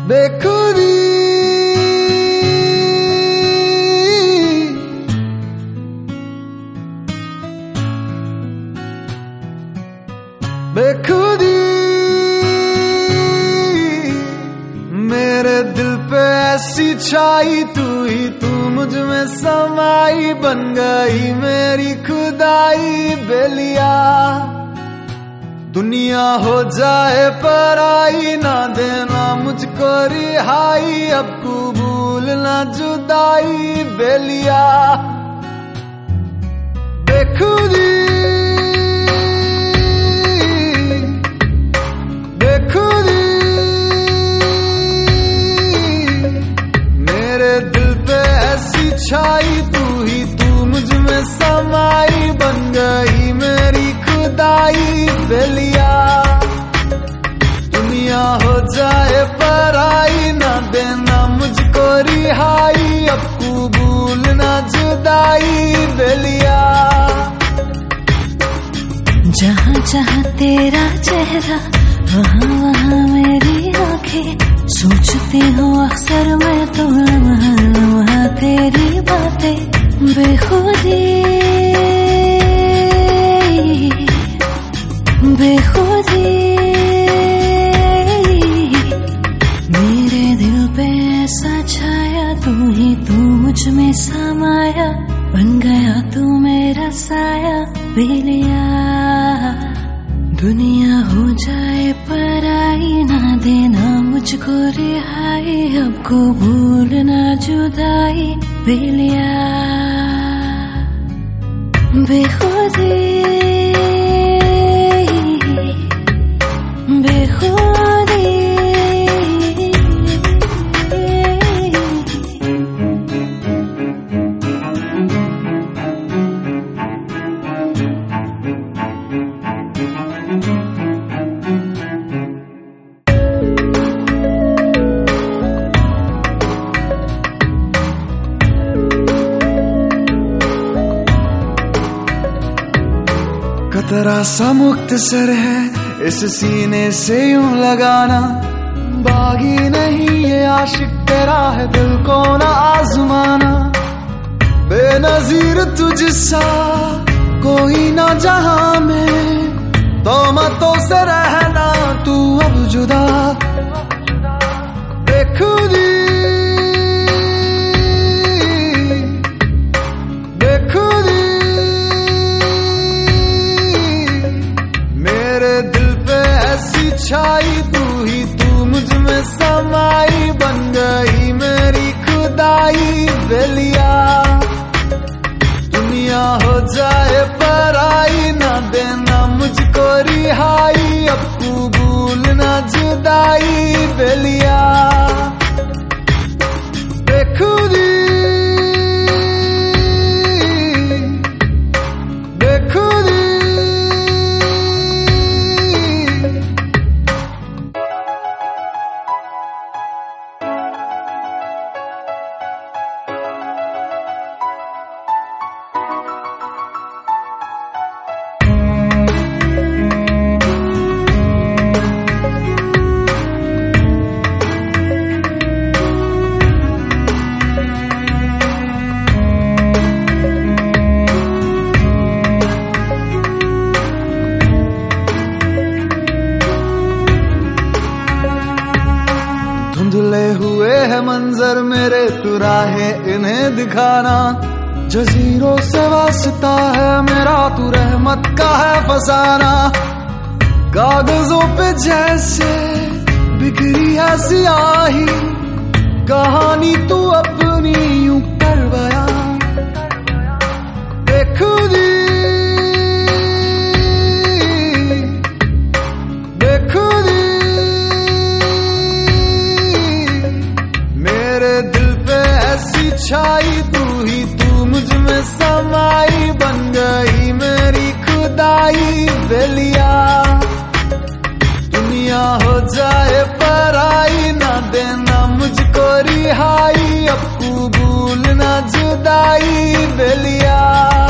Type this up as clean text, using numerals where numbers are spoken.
बेखुदी बेखुदी मेरे दिल पे ऐसी छाई, तू ही तू मुझ में समाई, बन गई मेरी खुदाई बेलिया। दुनिया हो जाए पराई, ना देना मुझको रिहाई, अब कबूल ना जुदाई बेलिया। बेखुदी बेखुदी मेरे दिल पे ऐसी छाई, तू ही तू मुझ में समाई, बन गई मेरी खुदाई बेलिया। दुनिया हो जाए पराई, ना देना मुझको रिहाई, अब कबूल ना जुदाई बेलिया। जहाँ जहाँ तेरा चेहरा, वहाँ वहाँ मेरी आंखें, सोचती हूँ अक्सर मैं तो लम्हा लम्हा तेरी बातें। बेखुदी बेखुदी मेरे दिल पे ऐसा छाया, तू ही तू मुझ में समाया, बन गया तू मेरा साया बेलिया। दुनिया हो जाए पराई, ना देना मुझको रिहाई, अब कबूल ना जुदाई बेलिया। बेखुदी बेखुदी कतरा सा मुख्तसर है इस सीने से यूं लगाना, बागी नहीं ये आशिक तेरा है दिल को ना आजमाना। बेनजीर तुझसा कोई ना जहां में, तोहमतों से रहना तू अब जुदा। बेखुदी बेखुदी मेरे दिल पे ऐसी छाई, तू ही तू मुझ में समाई, बन गई मेरी खुदाई बेलिया। दुनिया हो जाए पराई, ना देना मुझको रिहाई, अब कबूल ना जुदाई बेलिया। बेखुदी बेखुदी धुंधले हुए है मंजर मेरे, तू राहे इन्हें दिखाना। जजीरों से वास्ता है मेरा, तू रहमत का है फसाना। कागजों पे जैसे बिखरी है सियाही, कहानी तू अपनी यूं कर बयां। बेखुदी बेखुदी मेरे दिल पे ऐसी छाई, तू ही तू मुझ में समाई, बन गई मेरी खुदाई बेलिया। दुनिया हो जाए पराई, ना देना मुझको रिहाई, अब कबूल ना जुदाई बेलिया।